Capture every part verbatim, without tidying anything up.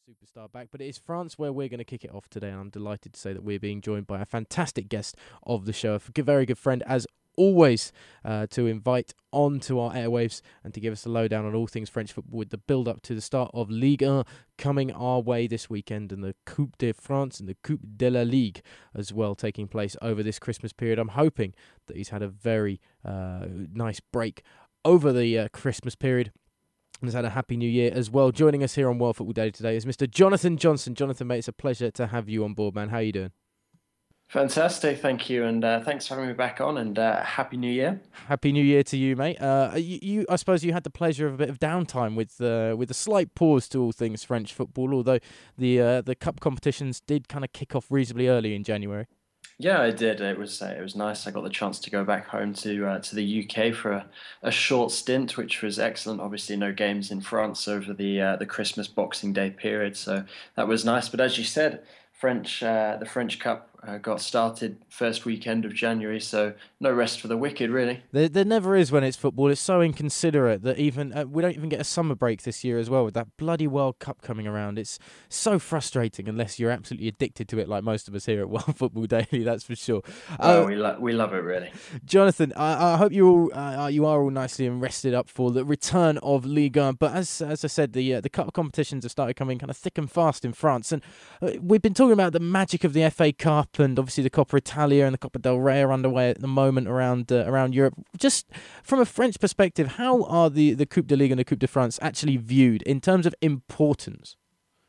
superstar back, but it is France where we're going to kick it off today, and I'm delighted to say that we're being joined by a fantastic guest of the show, a very good friend as always, uh, to invite onto our airwaves and to give us a lowdown on all things French football with the build-up to the start of Ligue one coming our way this weekend, and the Coupe de France and the Coupe de la Ligue as well taking place over this Christmas period. I'm hoping that he's had a very uh, nice break over the uh, Christmas period and has had a happy new year as well. Joining us here on World Football Daily today is Mister Jonathan Johnson. Jonathan, mate, it's a pleasure to have you on board, man. How are you doing? Fantastic, thank you, and uh, thanks for having me back on, and uh, Happy New Year. Happy New Year to you, mate. Uh, you, you, I suppose you had the pleasure of a bit of downtime with uh, with a slight pause to all things French football, although the uh, the cup competitions did kind of kick off reasonably early in January. Yeah, I did. It was uh, it was nice. I got the chance to go back home to uh, to the U K for a, a short stint, which was excellent. Obviously, no games in France over the uh, the Christmas Boxing Day period, so that was nice. But as you said, French uh, the French Cup uh, got started first weekend of January, so no rest for the wicked, really. There, there never is when it's football. It's so inconsiderate that even uh, we don't even get a summer break this year as well with that bloody World Cup coming around. It's so frustrating unless you're absolutely addicted to it, like most of us here at World Football Daily. That's for sure. Well, Uh, we lo- we love it, really. Jonathan, I, I hope you all uh, you are all nicely and rested up for the return of Ligue one. But as as I said, the uh, the cup competitions have started coming kind of thick and fast in France, and uh, we've been talking about the magic of the F A Cup and obviously the Coppa Italia and the Coppa del Rey are underway at the moment around uh, around Europe. Just from a French perspective, how are the the Coupe de Ligue and the Coupe de France actually viewed in terms of importance?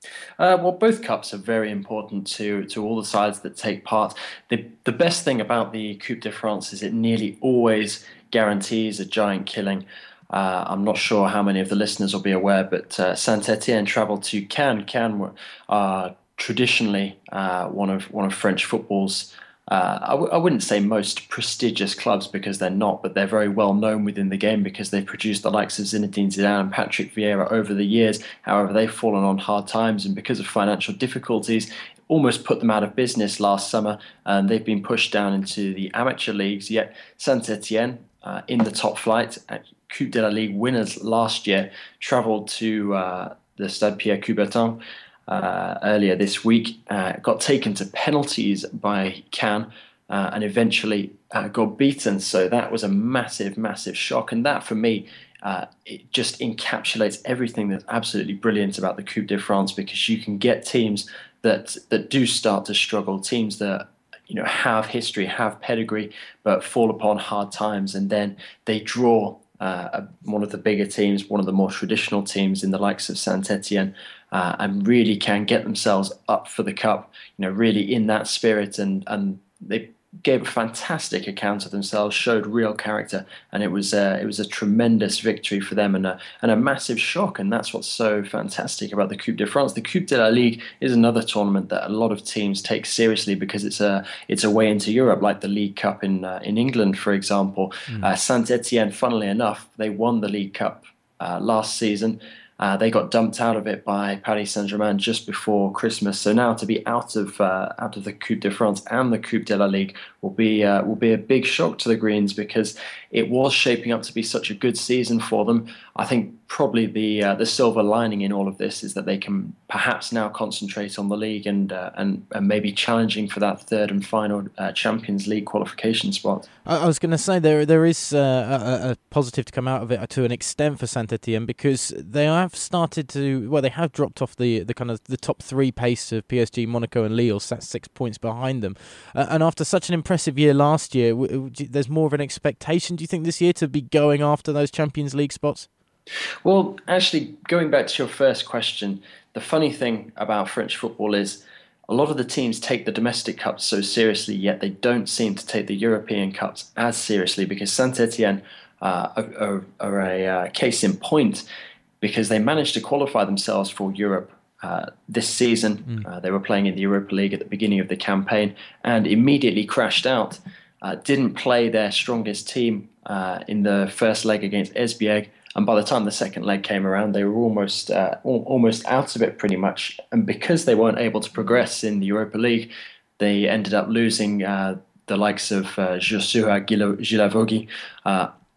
Uh, well, both cups are very important to to all the sides that take part. The the best thing about the Coupe de France is it nearly always guarantees a giant killing. Uh, I'm not sure how many of the listeners will be aware, but uh, Saint-Etienne travelled to Cannes. Cannes are traditionally uh, one of one of French football's uh, I, w- I wouldn't say most prestigious clubs because they're not, but they're very well known within the game because they've produced the likes of Zinedine Zidane and Patrick Vieira over the years. However, they've fallen on hard times, and because of financial difficulties, almost put them out of business last summer, and they've been pushed down into the amateur leagues. Yet Saint-Etienne, uh, in the top flight, at Coupe de la Ligue winners last year, travelled to uh, the Stade Pierre Coubertin uh, earlier this week, uh, got taken to penalties by Cannes, uh, and eventually uh, got beaten. So that was a massive, massive shock. And that, for me, uh, it just encapsulates everything that's absolutely brilliant about the Coupe de France, because you can get teams that that do start to struggle, teams that you know have history, have pedigree, but fall upon hard times, and then they draw uh, one of the bigger teams, one of the more traditional teams in the likes of Saint-Etienne, uh, and really can get themselves up for the cup, you know, really in that spirit, and and they gave a fantastic account of themselves, showed real character, and it was uh, it was a tremendous victory for them, and a and a massive shock. And that's what's so fantastic about the Coupe de France. The Coupe de la Ligue is another tournament that a lot of teams take seriously because it's a it's a way into Europe, like the League Cup in uh, in England, for example. Mm. Uh, Saint-Etienne, funnily enough, they won the League Cup uh, last season. Uh, they got dumped out of it by Paris Saint-Germain just before Christmas. So now to be out of uh, out of the Coupe de France and the Coupe de la Ligue will be uh, will be a big shock to the Greens, because it was shaping up to be such a good season for them. I think probably the uh, the silver lining in all of this is that they can perhaps now concentrate on the league and uh, and, and maybe challenging for that third and final uh, Champions League qualification spot. I, I was going to say there there is uh, a, a positive to come out of it to an extent for Saint-Etienne, because they have started to well they have dropped off the, the kind of the top three pace of P S G, Monaco, and Lille, sat six points behind them. Uh, and after such an impressive year last year, w- w- there's more of an expectation, do you think, this year to be going after those Champions League spots? Well, actually, going back to your first question, the funny thing about French football is a lot of the teams take the domestic cups so seriously, yet they don't seem to take the European cups as seriously, because Saint-Etienne uh, are, are, are a uh, case in point, because they managed to qualify themselves for Europe uh, this season. Mm. Uh, they were playing in the Europa League at the beginning of the campaign and immediately crashed out. Uh, didn't play their strongest team uh, in the first leg against Esbjerg, and by the time the second leg came around, they were almost uh, al- almost out of it pretty much. And because they weren't able to progress in the Europa League, they ended up losing uh, the likes of uh, Joshua Gila- Gilavogi. Uh,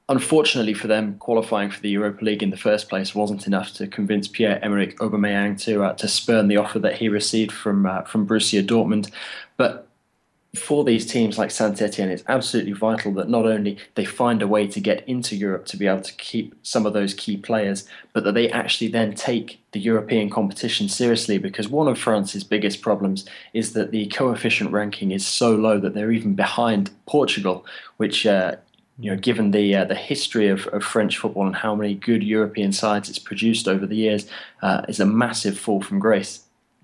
unfortunately for them, qualifying for the Europa League in the first place wasn't enough to convince Pierre-Emerick Aubameyang to uh, to spurn the offer that he received from uh, from Borussia Dortmund. But for these teams like Saint Etienne, it's absolutely vital that not only they find a way to get into Europe to be able to keep some of those key players, but that they actually then take the European competition seriously. Because one of France's biggest problems is that the coefficient ranking is so low that they're even behind Portugal, which, uh, you know, given the uh, the history of, of French football and how many good European sides it's produced over the years, uh, is a massive fall from grace.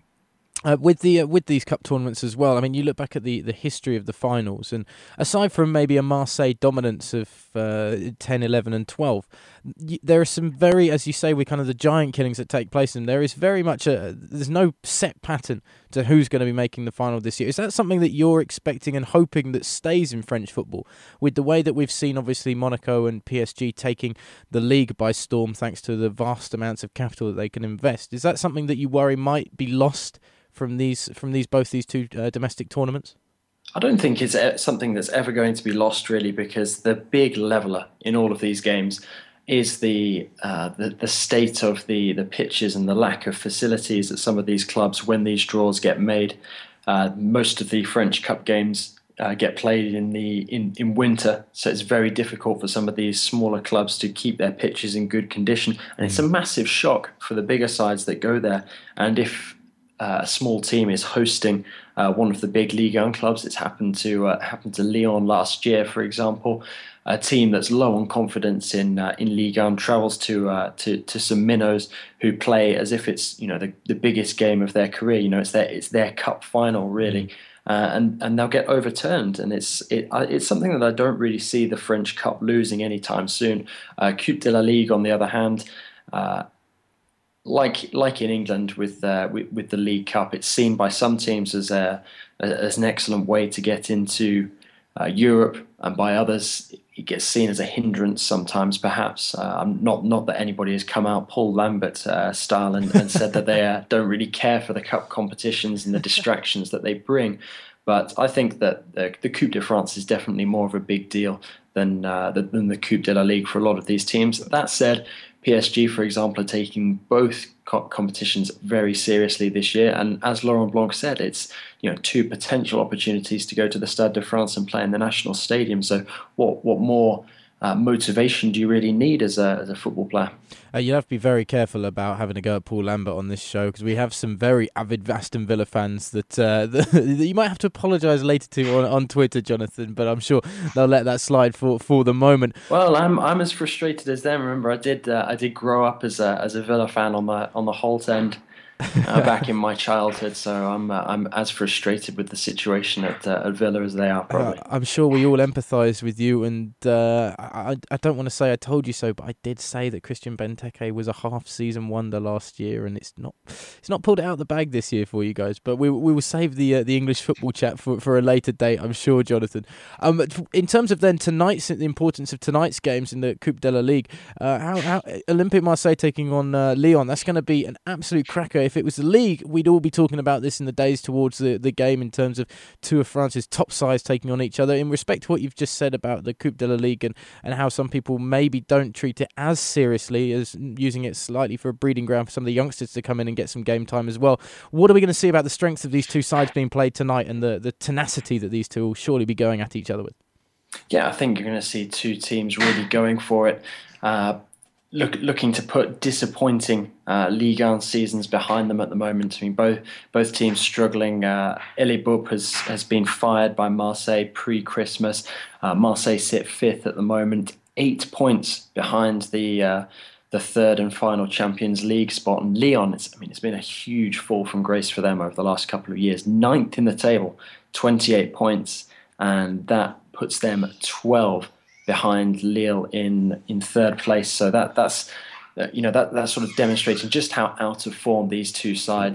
Uh, with the uh, with these cup tournaments as well, I mean, you look back at the, the history of the finals, and aside from maybe a Marseille dominance of uh, ten, eleven and twelve, y- there are some very, as you say, with kind of the giant killings that take place, and there is very much a, there's no set pattern to who's going to be making the final this year. Is that something that you're expecting and hoping that stays in French football, with the way that we've seen, obviously, Monaco and P S G taking the league by storm thanks to the vast amounts of capital that they can invest? Is that something that you worry might be lost from these from these both these two uh, domestic tournaments? I don't think it's e- something that's ever going to be lost, really, because the big leveler in all of these games is the uh, the, the state of the, the pitches and the lack of facilities at some of these clubs when these draws get made. Uh, most of the French Cup games uh, get played in the in, in winter, so it's very difficult for some of these smaller clubs to keep their pitches in good condition, and it's a massive shock for the bigger sides that go there. And if uh, a small team is hosting uh, one of the big Ligue one clubs, it's happened to uh, happened to Lyon last year, for example. A team that's low on confidence in uh, in Ligue one travels to uh, to to some minnows who play as if it's, you know, the, the biggest game of their career. You know, it's their it's their cup final, really. Uh, and and they'll get overturned, and it's it it's something that I don't really see the French Cup losing anytime soon. Uh, Coupe de la Ligue, on the other hand, uh, like like in England with, uh, with with the League Cup, it's seen by some teams as a as an excellent way to get into uh, Europe, and by others it gets seen as a hindrance sometimes. Perhaps uh, not not that anybody has come out Paul Lambert uh, style and, and said that they uh, don't really care for the cup competitions and the distractions that they bring. But I think that the, the Coupe de France is definitely more of a big deal than uh, than the Coupe de la Ligue for a lot of these teams. That said, P S G, for example, are taking both co- competitions very seriously this year, and as Laurent Blanc said, it's, you know, two potential opportunities to go to the Stade de France and play in the national stadium. So, what what more uh, motivation do you really need as a as a football player? Uh, you have to be very careful about having a go at Paul Lambert on this show, because we have some very avid Aston Villa fans that, uh, that you might have to apologise later to on, on Twitter, Jonathan. But I'm sure they'll let that slide for, for the moment. Well, I'm I'm as frustrated as them. Remember, I did uh, I did grow up as a as a Villa fan on the on the Holt end. Uh, back in my childhood, so I'm uh, I'm as frustrated with the situation at, uh, at Villa as they are, probably. Uh, I'm sure we all empathise with you, and uh, I I don't want to say I told you so, but I did say that Christian Benteke was a half-season wonder last year, and it's not it's not pulled it out of the bag this year for you guys. But we we will save the uh, the English football chat for, for a later date, I'm sure, Jonathan. Um, in terms of then tonight's the importance of tonight's games in the Coupe de la Ligue, uh, how how Olympique Marseille taking on uh, Lyon, that's going to be an absolute cracker. If it was the league, we'd all be talking about this in the days towards the, the game in terms of two of France's top sides taking on each other. In respect to what you've just said about the Coupe de la Ligue and, and how some people maybe don't treat it as seriously as using it slightly for a breeding ground for some of the youngsters to come in and get some game time as well, what are we going to see about the strengths of these two sides being played tonight and the, the tenacity that these two will surely be going at each other with? Yeah, I think you're going to see two teams really going for it. Uh, Look, looking to put disappointing uh, Ligue one seasons behind them at the moment. I mean, both both teams struggling. Uh, Elie Boop has, has been fired by Marseille pre-Christmas. Uh, Marseille sit fifth at the moment, eight points behind the uh, the third and final Champions League spot. And Lyon, it's, I mean, it's been a huge fall from grace for them over the last couple of years. Ninth in the table, twenty-eight points, and that puts them at twelve behind Lille in in third place. So that that's uh, you know that that's sort of demonstrating just how out of form these two sides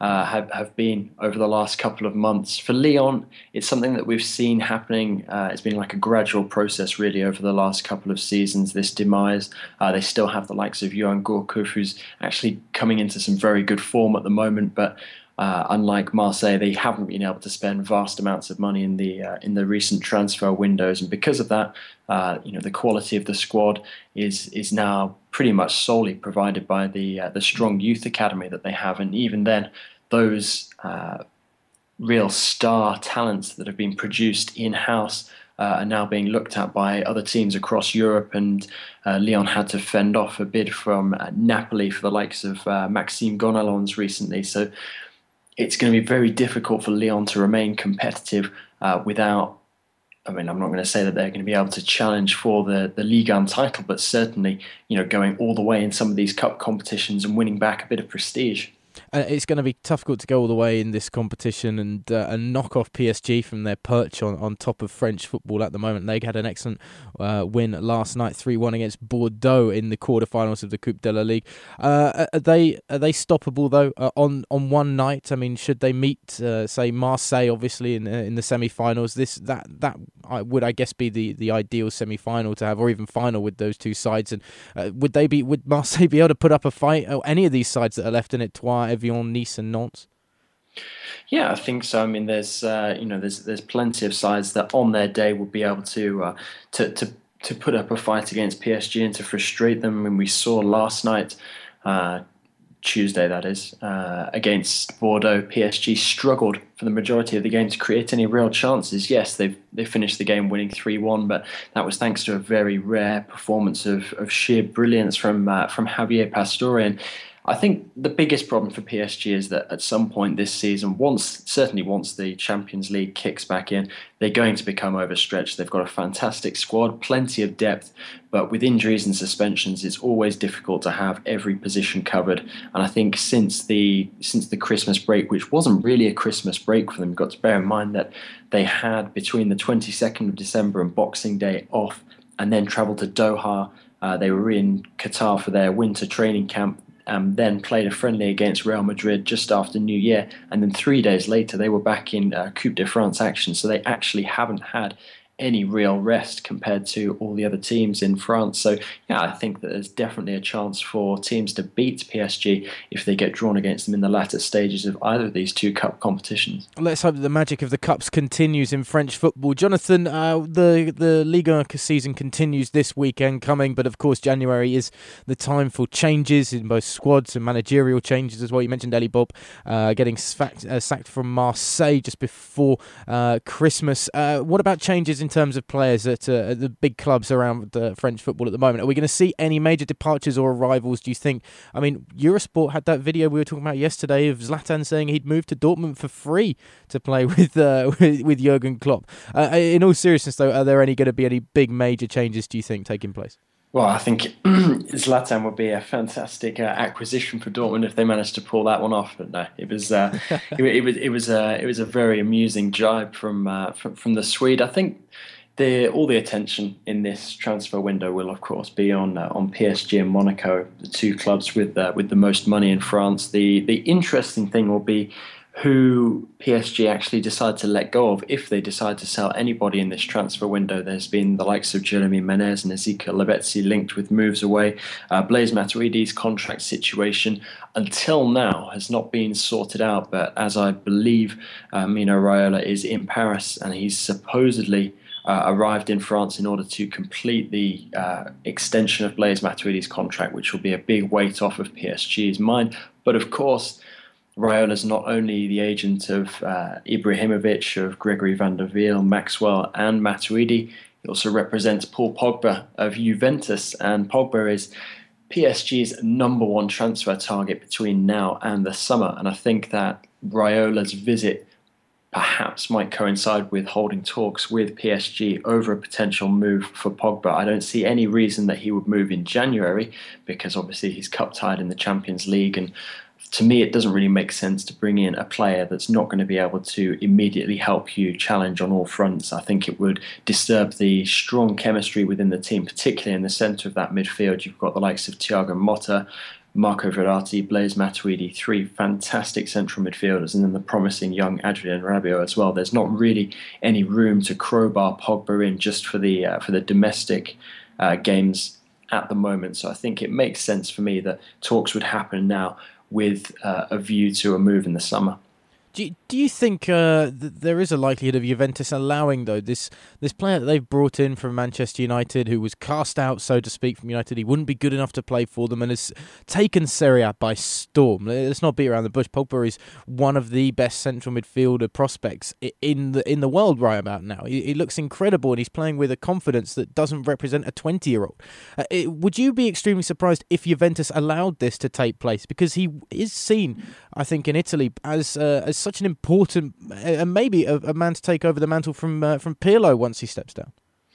uh, have, have been over the last couple of months. For Lyon, it's something that we've seen happening. Uh, it's been like a gradual process, really, over the last couple of seasons, this demise. Uh, they still have the likes of Yoann Gourcuff, who's actually coming into some very good form at the moment, but uh, unlike Marseille, they haven't been able to spend vast amounts of money in the uh, in the recent transfer windows, and because of that, uh, you know, the quality of the squad is is now pretty much solely provided by the uh, the strong youth academy that they have, and even then, those uh, real star talents that have been produced in house uh, are now being looked at by other teams across Europe, and uh, Lyon had to fend off a bid from uh, Napoli for the likes of uh, Maxime Gonalons recently. So it's going to be very difficult for Lyon to remain competitive uh, without. I mean, I'm not going to say that they're going to be able to challenge for the, the Ligue one title, but certainly, you know, going all the way in some of these cup competitions and winning back a bit of prestige. Uh, it's going to be difficult to go all the way in this competition and uh, and knock off P S G from their perch on, on top of French football at the moment. They had an excellent uh, win last night, three one against Bordeaux in the quarterfinals of the Coupe de la Ligue. Uh, are they are they stoppable though uh, on on one night? I mean, should they meet uh, say Marseille obviously in uh, in the semi-finals? This that that I would I guess be the, the ideal semi-final to have, or even final with those two sides. And uh, would they be would Marseille be able to put up a fight? Or any of these sides that are left in it, Troyes, Evian, Nice, and Nantes? Yeah, I think so. I mean, there's uh, you know there's there's plenty of sides that on their day would be able to uh, to to to put up a fight against P S G and to frustrate them. I mean, we saw last night, uh, Tuesday that is, uh, against Bordeaux, P S G struggled for the majority of the game to create any real chances. Yes, they've they finished the game winning three one, but that was thanks to a very rare performance of of sheer brilliance from uh, from Javier Pastore. And I think the biggest problem for P S G is that at some point this season, once certainly once the Champions League kicks back in, they're going to become overstretched. They've got a fantastic squad, plenty of depth, but with injuries and suspensions, it's always difficult to have every position covered. And I think since the since the Christmas break, which wasn't really a Christmas break for them, you've got to bear in mind that they had between the twenty-second of December and Boxing Day off, and then travelled to Doha. Uh, they were in Qatar for their winter training camp. Um, then played a friendly against Real Madrid just after New Year, and then three days later they were back in uh, Coupe de France action. So they actually haven't had any real rest compared to all the other teams in France. So yeah, I think that there's definitely a chance for teams to beat P S G if they get drawn against them in the latter stages of either of these two cup competitions. Let's hope that the magic of the cups continues in French football. Jonathan, uh, the the Ligue one season continues this weekend coming, but of course January is the time for changes in both squads and managerial changes as well. You mentioned Elie Bob uh, getting sacked, uh, sacked from Marseille just before uh, Christmas. Uh, what about changes in terms of players at uh, the big clubs around uh, French football at the moment? Are we going to see any major departures or arrivals, do you think? I mean, Eurosport had that video we were talking about yesterday of Zlatan saying he'd moved to Dortmund for free to play with uh, with, with Jurgen Klopp. Uh, in all seriousness, though, are there any going to be any big major changes, do you think, taking place? Well, I think Zlatan would be a fantastic uh, acquisition for Dortmund if they managed to pull that one off. But no, it was uh, it, it was it was uh, it was a very amusing jibe from uh, from, from the Swede. I think the all the attention in this transfer window will, of course, be on uh, on P S G and Monaco, the two clubs with uh, with the most money in France. The the interesting thing will be who P S G actually decide to let go of if they decide to sell anybody in this transfer window. There's been the likes of Jeremy Menez and Ezekiel Lavezzi linked with moves away. Uh, Blaise Matuidi's contract situation until now has not been sorted out, but as I believe uh, Mino Raiola is in Paris and he's supposedly Uh, arrived in France in order to complete the uh, extension of Blaise Matuidi's contract, which will be a big weight off of P S G's mind. But of course, Raiola is not only the agent of uh, Ibrahimovic, of Gregory van der Wiel, Maxwell and Matuidi, he also represents Paul Pogba of Juventus, and Pogba is P S G's number one transfer target between now and the summer. And I think that Raiola's visit perhaps might coincide with holding talks with P S G over a potential move for Pogba. I don't see any reason that he would move in January because obviously he's cup-tied in the Champions League, and to me it doesn't really make sense to bring in a player that's not going to be able to immediately help you challenge on all fronts. I think it would disturb the strong chemistry within the team, particularly in the centre of that midfield. You've got the likes of Thiago Motta, Marco Verratti, Blaise Matuidi, three fantastic central midfielders, and then the promising young Adrien Rabiot as well. There's not really any room to crowbar Pogba in just for the uh, for the domestic uh, games at the moment. So I think it makes sense for me that talks would happen now with uh, a view to a move in the summer. Do you, do you think uh, th- there is a likelihood of Juventus allowing, though, this this player that they've brought in from Manchester United, who was cast out, so to speak, from United? He wouldn't be good enough to play for them and has taken Serie A by storm. Let's not beat around the bush. Pogba is one of the best central midfielder prospects in the in the world right about now. He, he looks incredible, and he's playing with a confidence that doesn't represent a twenty-year-old. Uh, it, would you be extremely surprised if Juventus allowed this to take place? Because he is seen, I think, in Italy as uh, as such an important and uh, maybe a, a man to take over the mantle from uh, from Pirlo once he steps down.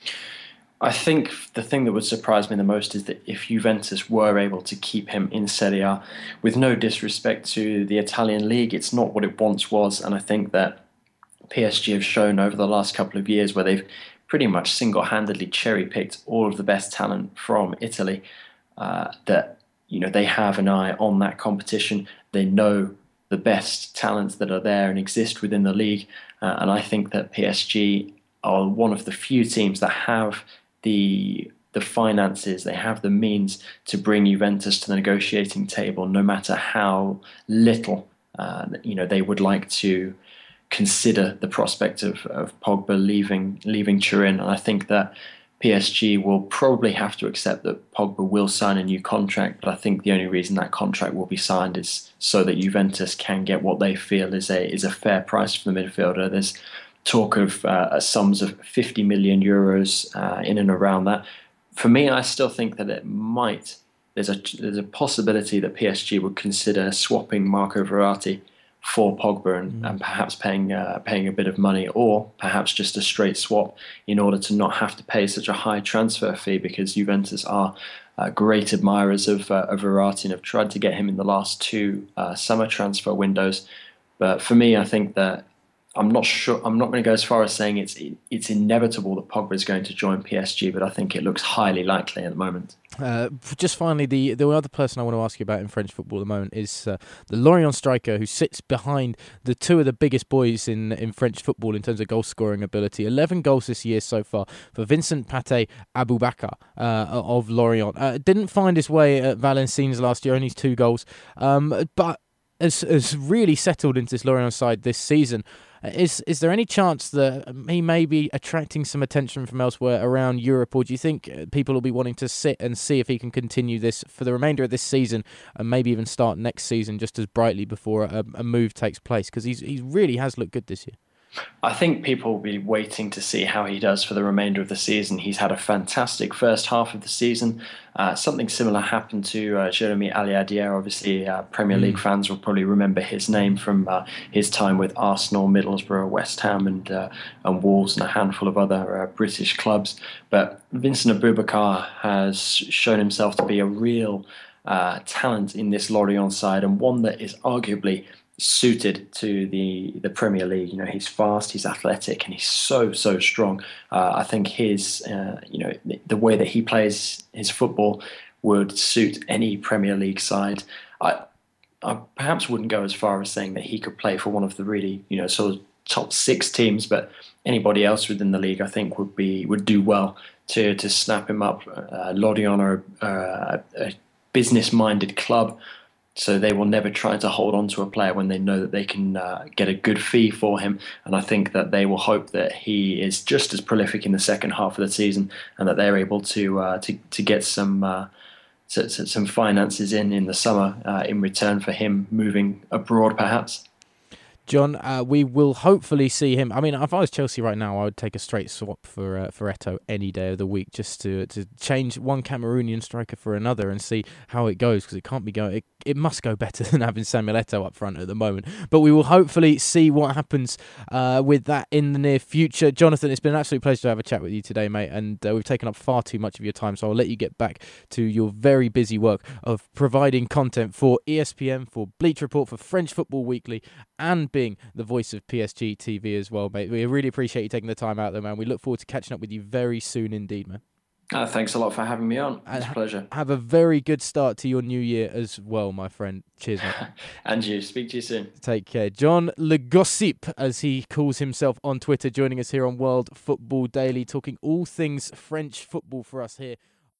I think the thing that would surprise me the most is that if Juventus were able to keep him in Serie A, with no disrespect to the Italian league, it's not what it once was, and I think that P S G have shown over the last couple of years where they've pretty much single-handedly cherry-picked all of the best talent from Italy, uh, that you know they have an eye on that competition. They know the best talents that are there and exist within the league. Uh, and I think that P S G are one of the few teams that have the the finances, they have the means to bring Juventus to the negotiating table, no matter how little uh, you know they would like to consider the prospect of, of Pogba leaving leaving Turin. And I think that P S G will probably have to accept that Pogba will sign a new contract, but I think the only reason that contract will be signed is so that Juventus can get what they feel is a is a fair price for the midfielder. There's talk of uh, sums of fifty million euros uh, in and around that. For me, I still think that it might. There's a there's a possibility that P S G would consider swapping Marco Verratti for Pogba and, mm. and perhaps paying uh, paying a bit of money, or perhaps just a straight swap in order to not have to pay such a high transfer fee, because Juventus are uh, great admirers of, uh, of Verratti and have tried to get him in the last two uh, summer transfer windows. But for me, I think that I'm not sure. I'm not going to go as far as saying it's it's inevitable that Pogba is going to join P S G, but I think it looks highly likely at the moment. Uh, just finally, the the other person I want to ask you about in French football at the moment is uh, the Lorient striker who sits behind the two of the biggest boys in, in French football in terms of goal scoring ability. eleven goals this year so far for Vincent Pathé Aboubakar uh, of Lorient. Uh, didn't find his way at Valenciennes last year, only two goals, um, but has, has really settled into this Lorient side this season. Is is there any chance that he may be attracting some attention from elsewhere around Europe, or do you think people will be wanting to sit and see if he can continue this for the remainder of this season and maybe even start next season just as brightly before a, a move takes place? Because he's he really has looked good this year. I think people will be waiting to see how he does for the remainder of the season. He's had a fantastic first half of the season. Uh, something similar happened to uh, Jeremy Aliadier. Obviously, uh, Premier League mm. fans will probably remember his name from uh, his time with Arsenal, Middlesbrough, West Ham, and uh, and Wolves, and a handful of other uh, British clubs. But Vincent Aboubakar has shown himself to be a real uh, talent in this Lorient side, and one that is arguably suited to the the Premier League. You know, he's fast, he's athletic, and he's so so strong. Uh, I think his uh, you know the, the way that he plays his football would suit any Premier League side. I I perhaps wouldn't go as far as saying that he could play for one of the really you know sort of top six teams, but anybody else within the league I think would be would do well to to snap him up. Uh, Lorient are uh, a business-minded club, so they will never try to hold on to a player when they know that they can uh, get a good fee for him. And I think that they will hope that he is just as prolific in the second half of the season, and that they're able to uh, to to get some uh, to, to some finances in in the summer uh, in return for him moving abroad, perhaps. John, uh, we will hopefully see him. I mean, if I was Chelsea right now, I would take a straight swap for uh, for Eto'o any day of the week, just to to change one Cameroonian striker for another and see how it goes, because it can't be going. It, it must go better than having Samuel Eto'o up front at the moment. But we will hopefully see what happens uh, with that in the near future. Jonathan, it's been an absolute pleasure to have a chat with you today, mate, and uh, we've taken up far too much of your time, so I'll let you get back to your very busy work of providing content for E S P N, for Bleacher Report, for French Football Weekly, and being the voice of P S G T V as well, mate. We really appreciate you taking the time out there, man. We look forward to catching up with you very soon indeed, man. Uh, thanks a lot for having me on. And It's a ha- pleasure. have a very good start to your new year as well, my friend. Cheers, mate. And you. Speak to you soon. Take care. John Le Gossip, as he calls himself on Twitter, joining us here on World Football Daily, talking all things French football for us here